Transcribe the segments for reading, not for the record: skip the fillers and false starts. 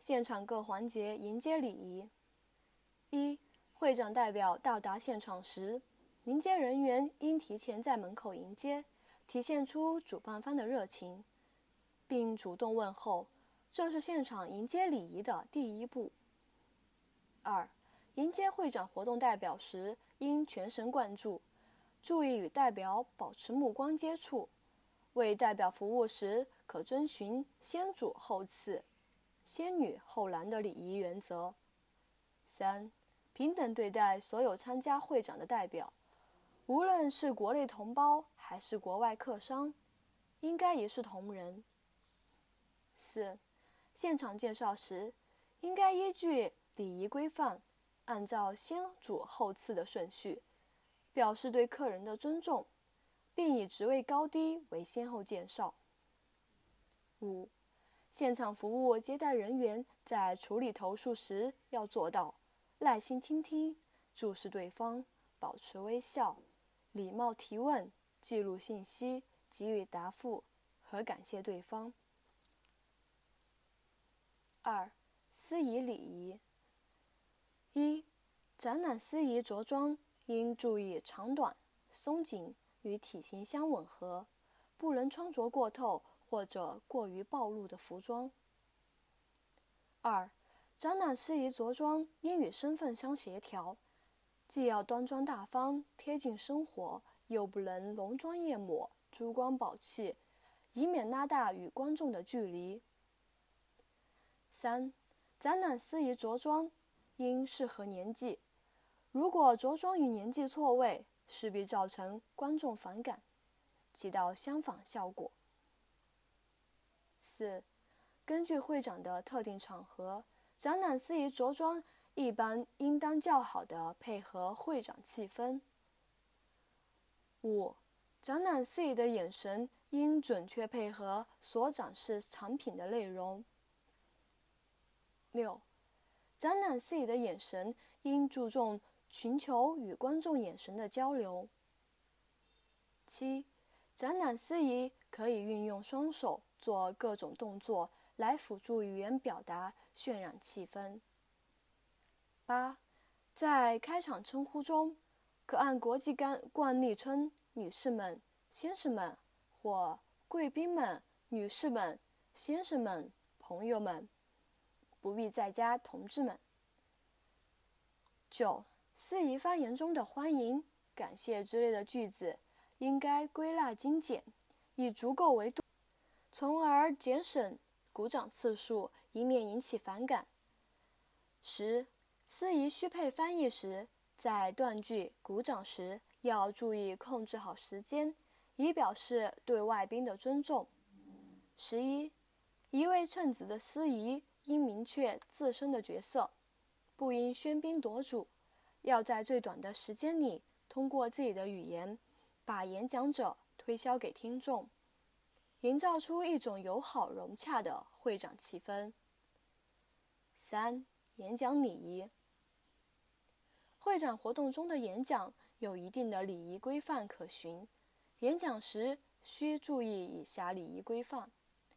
现场各环节迎接礼仪。一、会长代表到达现场时，迎接人员应提前在门口迎接，体现出主办方的热情，并主动问候，这是现场迎接礼仪的第一步。二、迎接会长活动代表时，应全神贯注，注意与代表保持目光接触。为代表服务时，可遵循先主后次、先女后男的礼仪原则。三、平等对待所有参加会长的代表，无论是国内同胞还是国外客商，应该一视同仁。四、现场介绍时，应该依据礼仪规范，按照先主后次的顺序，表示对客人的尊重，并以职位高低为先后介绍。五、现场服务接待人员在处理投诉时要做到耐心倾听，注视对方，保持微笑，礼貌提问，记录信息，给予答复和感谢对方。二、司仪礼仪。一、展览司仪着装应注意长短、松紧与体型相吻合，不能穿着过透或者过于暴露的服装。二、展览司仪着装应与身份相协调，既要端庄大方、贴近生活，又不能浓妆艳抹、珠光宝气，以免拉大与观众的距离。三、展览司仪着装应适合年纪，如果着装与年纪错位，势必造成观众反感，起到相反效果。四、根据会长的特定场合，展览司仪着装一般应当较好地配合会长气氛。五、展览司仪的眼神应准确配合所展示产品的内容。六、展览司仪的眼神应注重寻求与观众眼神的交流。七、展览司仪可以运用双手做各种动作来辅助语言表达，渲染气氛。八、在开场称呼中，可按国际惯例称女士们、先生们，或贵宾们、女士们、先生们、朋友们，不必再加同志们。九、司仪发言中的欢迎、感谢之类的句子应该归纳精简，以足够为度，从而节省鼓掌次数，以免引起反感。10. 司仪需配翻译时，在断句、鼓掌时要注意控制好时间，以表示对外宾的尊重。11. 一位称职的司仪应明确自身的角色，不应喧宾夺主，要在最短的时间里通过自己的语言把演讲者推销给听众，营造出一种友好融洽的会长气氛。3. 演讲礼仪。会长活动中的演讲有一定的礼仪规范可循，演讲时需注意以下礼仪规范：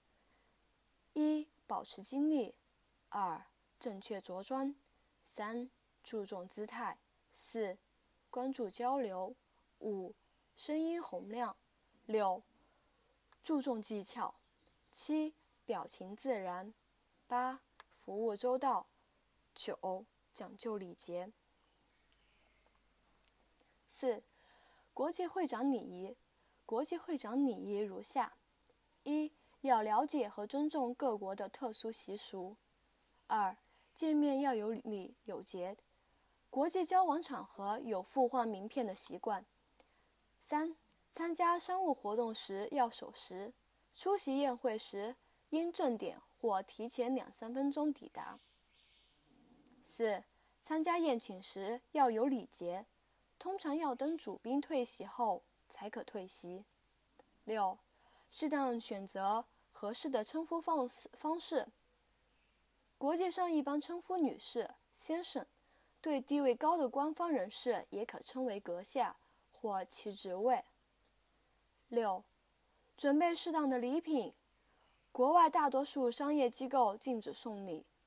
1. 保持精力； 2. 正确着装； 3. 注重姿态； 4. 关注交流； 5. 声音洪亮； 6. 注重技巧； 7. 表情自然； 8. 服务周到； 9. 讲究礼节。4. 国际会长礼仪。国际会长礼仪如下： 1. 要了解和尊重各国的特殊习俗； 2. 见面要有礼有节，国际交往场合有互换名片的习惯； 3. 参加商务活动时要守时，出席宴会时应正点或提前2-3分钟抵达； 4. 参加宴请时要有礼节，通常要等主宾退席后才可退席。6. 适当选择合适的称呼方式。国际上一般称呼女士、先生，对地位高的官方人士也可称为阁下或其职位。6. 准备适当的礼品。国外大多数商业机构禁止送礼，